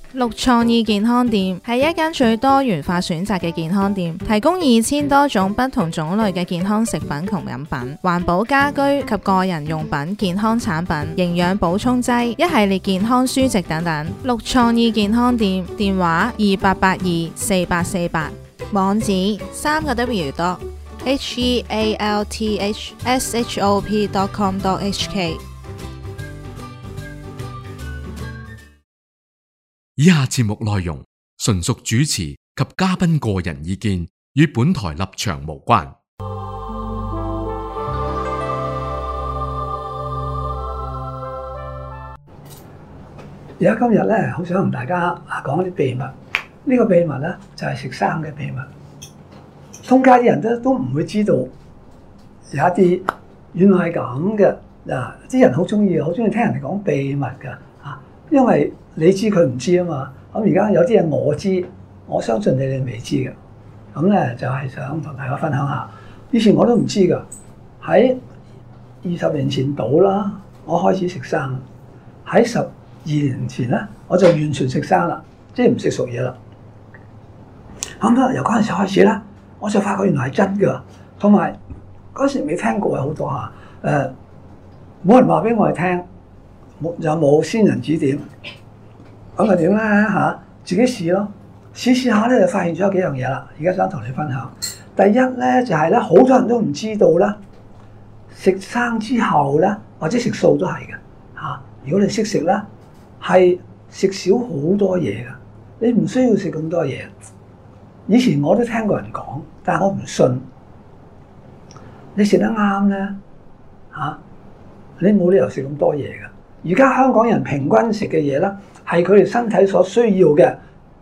綠創意健康店係一間最多元化選擇嘅健康店，提供2000多種不同種類嘅健康食品同飲品、環保家居及個人用品、健康產品、營養補充劑、一系列健康書籍等等。綠創意健康店電話28824848，網址3個W.healthshop.com.hk。 以下節目內容純屬主持及嘉賓個人意見，與本台立場無關。 而家今日咧，好想同大家講一啲秘密。呢個秘密咧就係食生嘅秘密。通街啲人都唔會知道有一啲原來係咁嘅嗱，啲人好中意聽人哋講秘密㗎嚇，因為你知佢唔知啊嘛。咁而家有啲嘢我知，我相信你哋未知嘅。咁咧就係想同大家分享下。以前我都唔知㗎，喺20年前到啦，我開始食生。喺12年前咧，我就完全食生啦，即係唔食熟嘢啦。咁啊，由嗰陣時開始咧，我就發覺原來係真㗎。同埋嗰時未聽過好多嚇，冇人話俾我哋聽，又冇先人指點。咁咪點咧嚇？自己試咯，試下咧就發現咗有幾樣嘢啦。而家想同你分享。第一咧就係咧，好多人都唔知道啦，食生之後咧，或者食素都係嘅嚇。如果你識食咧，係食少好多嘢㗎。你唔需要食咁多嘢。以前我都聽過人講，但係我唔信。你食得啱咧嚇，你冇理由食咁多嘢㗎。而家香港人平均食嘅嘢咧，係佢哋身體所需要嘅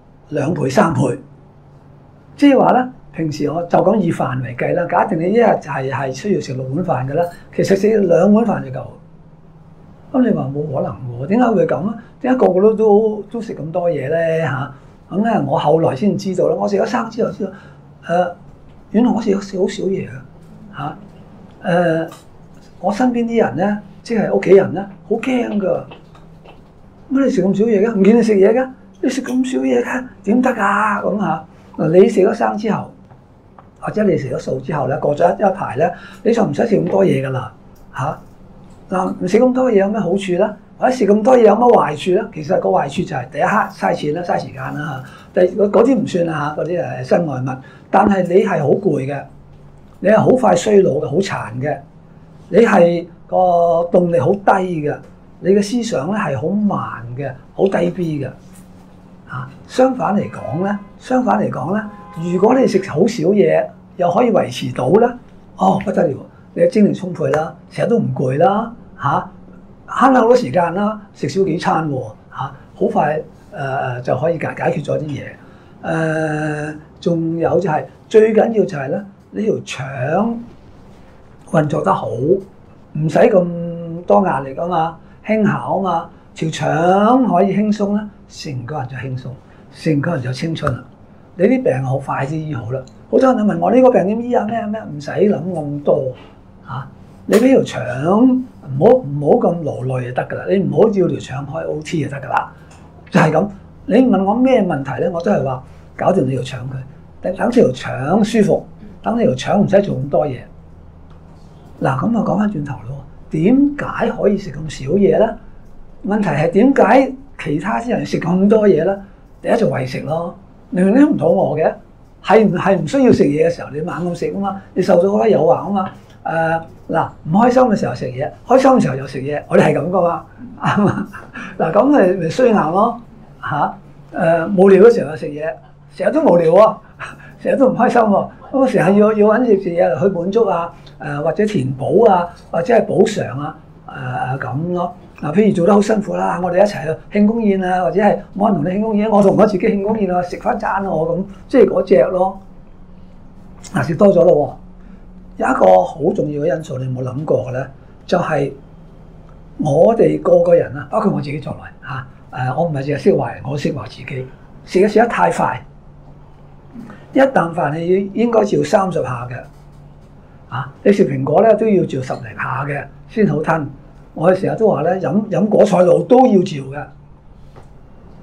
2倍、3倍。即係話咧，平時我就講以飯為計啦，假定你一日係需要食6碗飯㗎啦，其實食2碗飯就夠。咁你話冇可能喎？點解會咁啊？點解個個都食咁多嘢咧嚇？咁咧，我後來先知道啦。我食咗生之後知道，原來我食好少嘢㗎嚇。我身邊啲人咧，即係屋企人咧，好驚㗎。乜你食咁少嘢嘅？唔見你食嘢嘅，你食咁少嘢嘅，點得啊？咁嚇嗱，你食咗生之後，或者你食咗素之後咧，過咗一排咧，你就唔使食咁多嘢㗎啦嚇。嗱，唔食咁多嘢有咩好處咧？或者食咁多嘢有乜壞處咧？其實個壞處就係第一刻嘥錢啦、嘥時間啦嚇。嗰啲唔算啦嚇，嗰啲係身外物。但係你係好攰嘅，你係好快衰老嘅，好殘嘅。你係個動力好低嘅，你嘅思想咧係好慢嘅，好低 B 嘅嚇。相反嚟講咧，如果你食好少嘢，又可以維持到咧，哦不得了，你嘅精力充沛啦，成日都唔攰啦嚇，慳好多時間啦，食少幾餐喎嚇，好快就可以解決咗啲嘢。仲有就係最緊要就係咧，呢條腸運作得好，唔使咁多壓力啊嘛，輕巧啊嘛，條腸可以輕鬆咧，成個人就輕鬆，成個人就青春啦。你啲病好快啲醫好啦。好多人問我呢個病點醫啊？咩，唔使諗咁多嚇。你俾條腸唔好咁勞累就得㗎啦。你唔好要條腸開 OT 就得㗎啦。就係咁。你問我咩問題咧？我都係話搞掂你條腸佢，等條腸舒服，等你條腸唔使做咁多嘢。嗱，咁啊講翻轉頭咯，點解可以食咁少嘢咧？問題係點解其他啲人食咁多嘢咧？第一就為食咯，明明都唔肚餓嘅，係唔需要食嘢嘅時候，你猛咁食啊嘛，你受到好多誘惑啊嘛。嗱，唔開心嘅時候食嘢，開心嘅時候又食嘢，我哋係咁噶嘛，啱嘛？嗱，咁咪衰硬咯嚇。無聊嘅時候又食嘢，成日都無聊喎，成日都唔開心喎，咁啊成日要揾食嘢去滿足啊，或者填補啊，或者係補償啊，咁咯。嗱，譬如做得好辛苦啦，我哋一齊去慶功宴啊，或者係我同你慶功宴，我同我自己慶功宴啊，食翻餐我咁，即係嗰隻咯。嗱，食多咗咯喎，有一個好重要嘅因素，你有冇諗過嘅咧？就係我哋個個人啊，包括我自己在內嚇。我唔係淨係識話人，我識話自己食得太快，一啖飯你應該嚼30下嘅，你食蘋果咧都要嚼10零下嘅先好吞。我哋成日都話咧飲果菜露都要嚼嘅，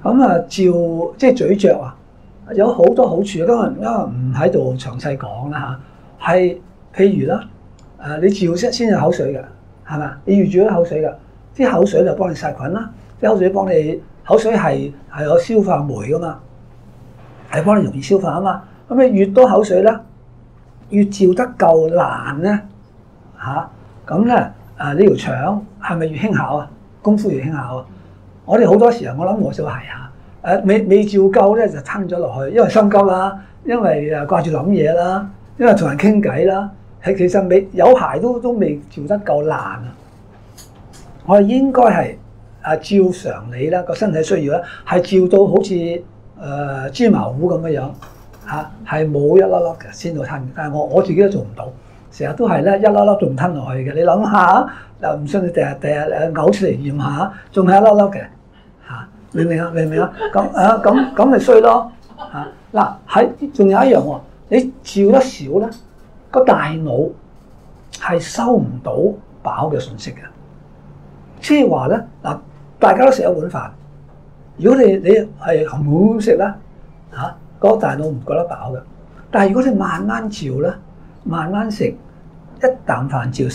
咁啊，即係咀嚼啊，有好多好處。今日唔喺度詳細講啦嚇，係譬如啦，你嚼先有口水嘅，係咪？你要嚼咗口水嘅，啲口水就幫你殺菌啦，啲口水幫你口水係有消化酶噶嘛，係幫你容易消化啊嘛。咁你越多口水咧，越嚼得夠爛咧嚇，咁咧呢條腸係咪越輕巧啊？功夫越輕巧啊！我哋好多時候，我諗我就係嚇，未嚼夠咧就吞咗落去，因為心急啦，因為掛住諗嘢啦，因為同人傾偈啦，係其實有排都未嚼得夠爛啊！我哋應該係照常理啦，個身體需要咧係照到好似芝麻糊咁樣嚇，係冇一粒粒嘅先到吞嘅。但係我自己都做唔到，成日都係咧一粒粒仲吞落去嘅。你諗下，又唔信你第日嘔出嚟驗下，仲係一粒粒嘅。明唔明啊？明唔明啊？咁咪衰咯嚇！嗱，仲有一樣喎，你嚼得少咧，個大腦係收唔到飽嘅信息嘅。即係話咧嗱，大家都食一碗飯，如果你係好食啦嚇，個大腦唔覺得飽嘅。但係如果你慢慢嚼咧，慢慢食，一啖飯嚼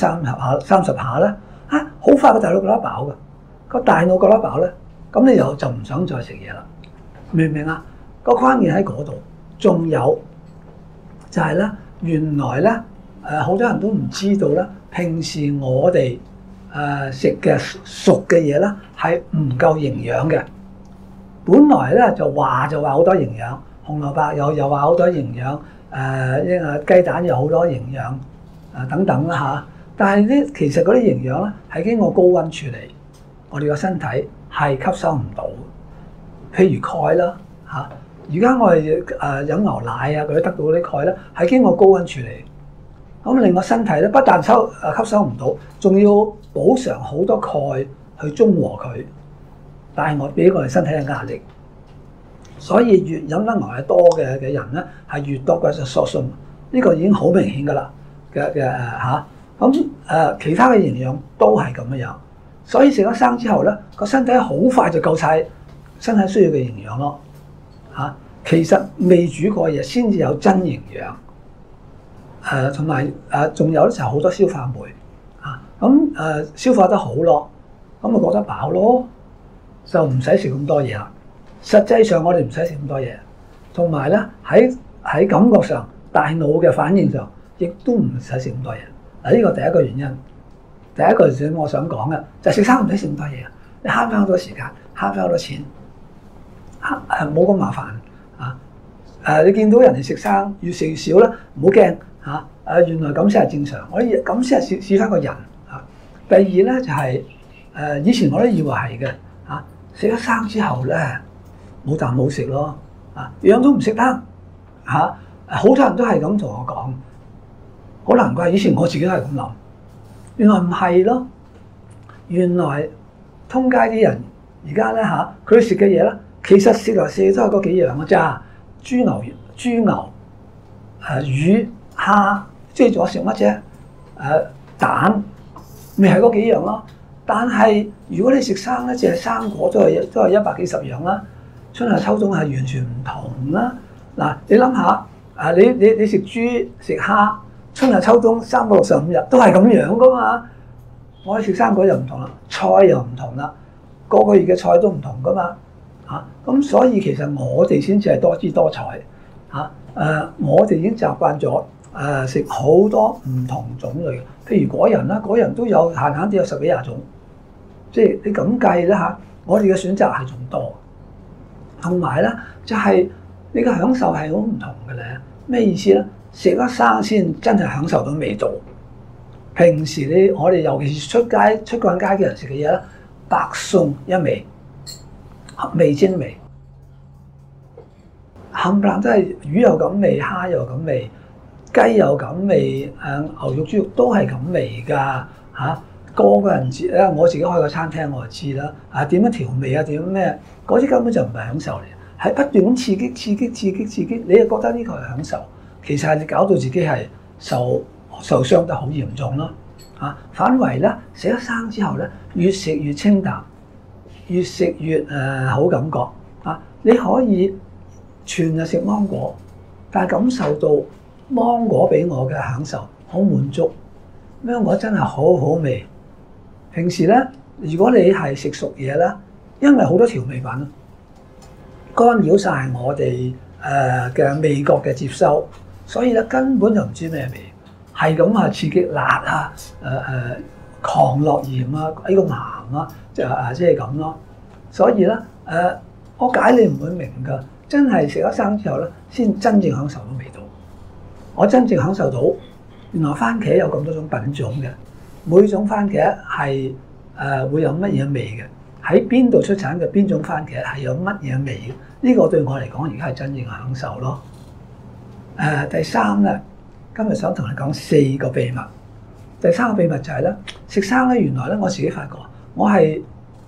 30下咧，好快個大腦覺得飽嘅，個大腦覺得飽咧。咁你就唔想再食嘢啦，明唔明啊？個關鍵喺嗰度，仲有就係咧，原來咧好多人都唔知道咧，平時我哋食嘅熟嘅嘢咧係唔夠營養嘅。本來咧就話好多營養，紅蘿蔔又話好多營養，雞蛋又好多營養等等啦嚇。但係咧其實嗰啲營養咧係經過高溫處理，我哋個身體係吸收唔到，譬如鈣啦嚇。而家我哋飲牛奶啊，佢得到啲鈣咧，係經過高溫處理，咁令個身體咧不但吸收唔到，仲要補償好多鈣去中和佢，但係我俾我哋身體嘅壓力，所以越飲得牛奶多嘅人咧，係越多骨質疏鬆，呢個已經好明顯㗎啦嘅嚇。咁其他嘅營養都係咁樣。所以食咗生之後咧，個身體好快就夠晒身體需要嘅營養咯嚇。其實未煮過嘢先至有真營養，同埋仲有咧就好多消化酶嚇。咁消化得好咯，咁咪覺得飽咯，就唔使食咁多嘢啦。實際上我哋唔使食咁多嘢，同埋咧喺感覺上大腦嘅反應上，亦都唔使食咁多嘢。嗱，呢個第一個原因。第一個我想講嘅就係食生唔使食咁多嘢，你慳翻好多時間，慳翻好多錢，冇咁麻煩啊！你見到人哋食生越食越少啦，唔好驚嚇。原來咁先係正常，我哋咁先係試翻個人嚇。第二咧就係以前我都以為係嘅嚇，食咗生之後咧冇啖好食咯樣都唔食得嚇。好多人都係咁同我講，好難怪以前我自己都係咁諗。原來唔係咯，原來通街啲人而家咧嚇，佢哋食嘅嘢咧，其實食嚟食去都係嗰幾樣嘅咋，豬牛、魚、蝦，即係仲有食乜啫？蛋，咪係嗰幾樣咯。但係如果你食生咧，淨係生果都係100幾十樣啦，春夏秋冬係完全唔同啦。嗱，你諗下你食豬食蝦。春夏秋冬365日都係咁樣噶嘛，我哋食生果又唔同啦，菜又唔同啦，個月嘅菜都唔同噶嘛咁所以其實我哋先至係多姿多彩我哋已經習慣咗食好多唔同種類，譬如果人啦，果仁都有閒閒啲有10幾20種，即係你咁計咧我哋嘅選擇係仲多，同埋咧就係你嘅享受係好唔同嘅咧，咩意思咧？食得生先真係享受到味道。平時我哋尤其是出慣街嘅人食嘅嘢咧，百餸一味，味精味，冚唪唥都係魚又咁味，蝦又咁味，雞又咁味，牛肉豬肉都係咁味㗎個個人知咧，我自己開個餐廳我就知啦點樣調味點樣咩，嗰啲根本就唔係享受嚟，係不斷咁刺激，你又覺得呢個係享受。其實係你搞到自己係受傷得好嚴重咯反為咧食咗生之後咧，越食越清淡，越食越好感覺你可以全日食芒果，但係感受到芒果俾我嘅享受好滿足，芒果真係好好味。平時咧，如果你係食熟嘢咧，因為好多調味品干擾晒我哋嘅味覺嘅接收，所以咧根本就唔知咩味，係咁刺激辣啊，狂落鹽啊，呢個鹹啊，即係咁咯。所以咧我解你唔會明㗎，真係食咗生之後咧，先真正享受到味道。我真正享受到原來番茄有咁多種品種嘅，每種番茄係會有乜嘢味嘅，喺邊度出產嘅邊種番茄係有乜嘢味嘅，呢個對我嚟講而家係真正享受咯。第三咧，今日想同你講4個秘密。第3個秘密就係咧，食生咧原來咧我自己發覺，我係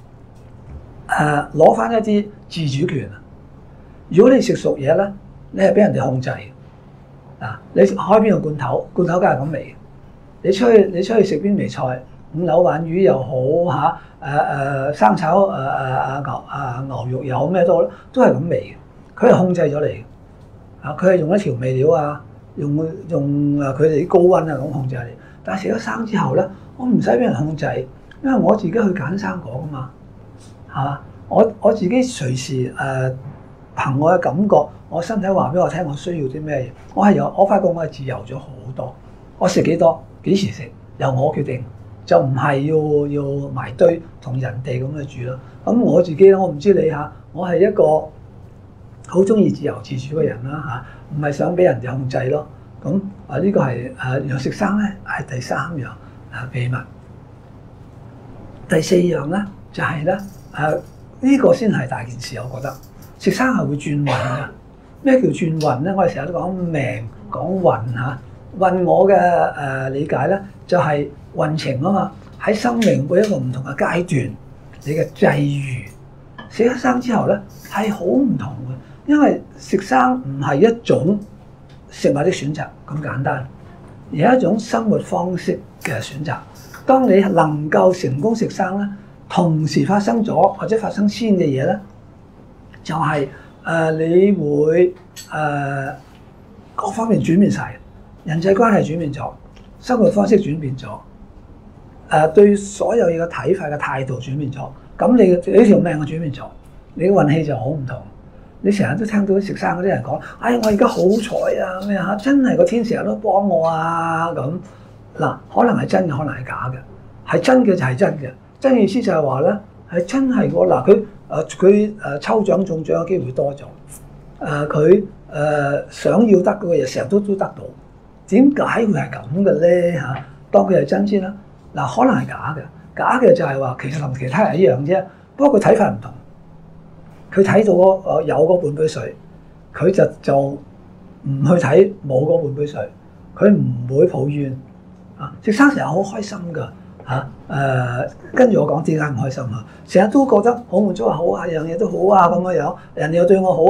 攞翻一啲自主權啊！如果你食熟嘢咧，你係俾人哋控制嘅。你開邊個罐頭，罐頭梗係咁味。你出去食邊味菜，五柳鯇魚又好生炒牛肉又好咩都係咁味嘅。佢係控制咗你嘅。佢係用一調味料啊，用佢哋啲高溫啊咁控制你。但係食咗生之後咧，我唔使俾人控制，因為我自己去揀生果噶嘛。我自己隨時憑我嘅感覺，我身體話俾我聽，我需要啲咩嘢。我發覺我係自由咗好多。我食幾多，幾時食，由我決定，就唔係要埋堆同人哋咁去煮咯。咁我自己咧，我唔知你我係一個好中意自由自主嘅人啦唔係想俾人哋控制咯。咁呢個係原來食生咧係第3樣秘密。第4樣咧就係咧呢個先係大件事，我覺得食生係會轉運㗎。咩叫轉運咧？我哋成日都講命講運運我嘅理解咧就係運程啊嘛。喺生命每一個唔同嘅階段，你嘅際遇食咗生之後咧係好唔同嘅，因為食生唔係一種食物的選擇咁簡單，而係一種生活方式嘅選擇。當你能夠成功食生咧，同時發生咗或者發生先嘅嘢咧，就係你會各方面轉變晒，人際關係轉變咗，生活方式轉變咗，對所有嘢嘅睇法嘅態度轉變咗，咁你條命就轉變咗，你嘅運氣就好唔同。你成日都聽到食生嗰啲人講，我而家好彩啊咩真係個天成日都幫我啊咁。嗱，可能係真嘅，可能係假嘅。係真嘅就係真嘅，真嘅意思就係話咧，係真係喎。嗱，佢抽獎中獎嘅機會多咗，佢想要得嗰個嘢成日都得到。點解會係咁嘅咧當佢係真先啦。嗱，可能係假嘅，假嘅就係話其實同其他人一樣啫，不過佢睇法唔同。佢睇到有嗰半杯水，佢就唔去睇冇嗰半杯水，佢唔會抱怨食生成日好開心㗎跟住我講點解唔開心成日都覺得好滿足好樣嘢都好咁樣，人哋又對我好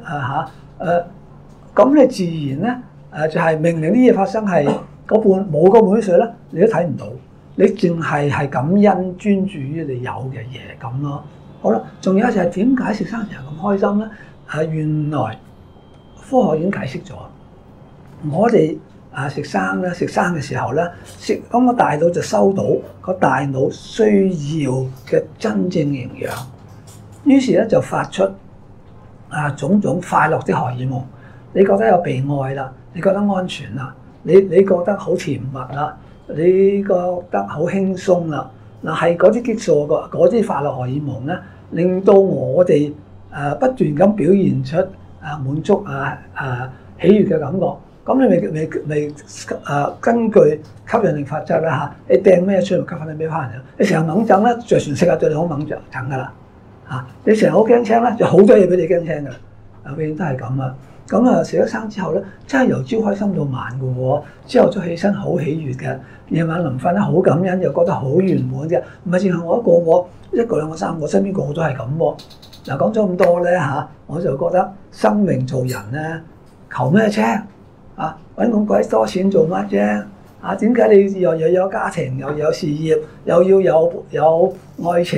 咁你自然咧就係明明啲嘢發生係冇嗰半杯水咧，你都睇唔到，你淨係感恩專注於你有嘅嘢咁咯。好啦，仲有就係點解食生成日咁開心咧？原來科學已經解釋咗，我哋食生嘅時候咧，咁個大腦就收到個大腦需要嘅真正營養，於是咧就發出種種快樂的荷爾蒙。你覺得有被愛啦，你覺得安全啦，你覺得好甜蜜啦，你覺得好輕鬆啦。嗱，係嗰啲激素嗰啲快樂荷爾蒙咧，令到我哋不斷咁表現出滿足喜悅嘅感覺。咁你咪根據吸引力法則啦你掟咩出嚟吸引你咩翻嚟？你成日猛震咧，就全世界對你好猛震㗎啦你成日好驚青咧，就好多嘢俾你驚青㗎啦。永遠都係咁啊！咁食咗生之後咧，真係由朝開心到晚㗎喎。朝頭早起身好喜悅嘅，夜晚臨瞓咧好感恩，又覺得好圓滿嘅。唔係淨係我一個喎，1個2個3個，身邊個個都係咁喎。嗱，講咗咁多咧我就覺得生命做人咧，求咩啫？揾咁鬼多錢做乜啫？點解你又有家庭，又有事業，又要有愛情，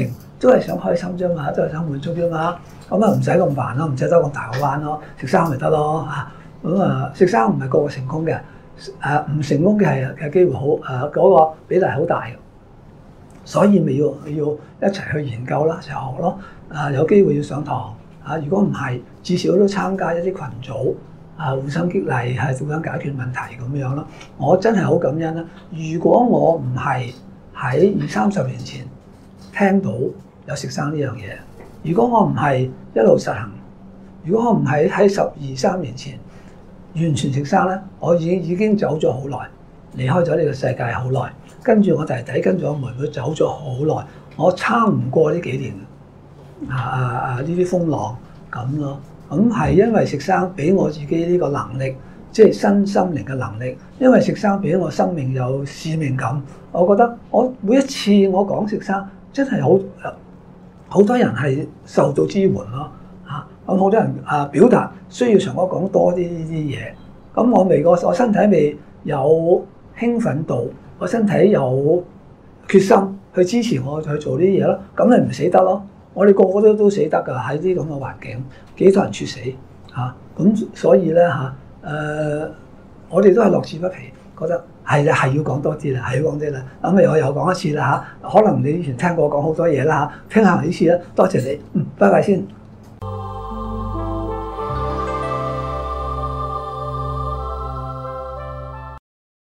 都係想開心啫嘛，都係想滿足啫嘛。咁啊唔使咁煩咯，唔使兜咁大個彎咯，食生咪得咯嚇。咁食生唔係個個成功嘅，唔成功嘅係機會好嗰個比例好大嘅。所以咪要一齊去研究啦，一齊學咯。有機會要上堂如果唔係，至少都參加一啲群組互相激勵，係互相解決問題咁樣咯。我真係好感恩啦！如果我唔係喺20-30年前聽到有食生呢樣嘢，如果我唔係一路實行，如果我唔係喺12-13年前完全食生咧，我已經走咗好耐，離開咗呢個世界好耐。跟住我弟弟跟住我妹妹走咗好耐，我撐唔過呢幾年呢啲風浪咁咯。咁係因為食生俾我自己呢個能力，即係身心靈嘅能力。因為食生俾我生命有使命感，我覺得我每一次我講食生，真係好多人係受到支援咯咁好多人表達需要同我講多啲呢啲嘢。咁我身體未有興奮到，我身體有決心去支持我去做呢啲嘢咯。咁你唔死得咯？我哋個個都死得㗎，喺啲咁嘅環境，幾多人猝死咁所以咧我哋都係樂此不疲，覺得係啦，係要講多啲啦，係要講啲啦。咁我又講一次啦可能你以前聽過我講好多嘢啦聽下呢次啦，多謝你，拜拜先。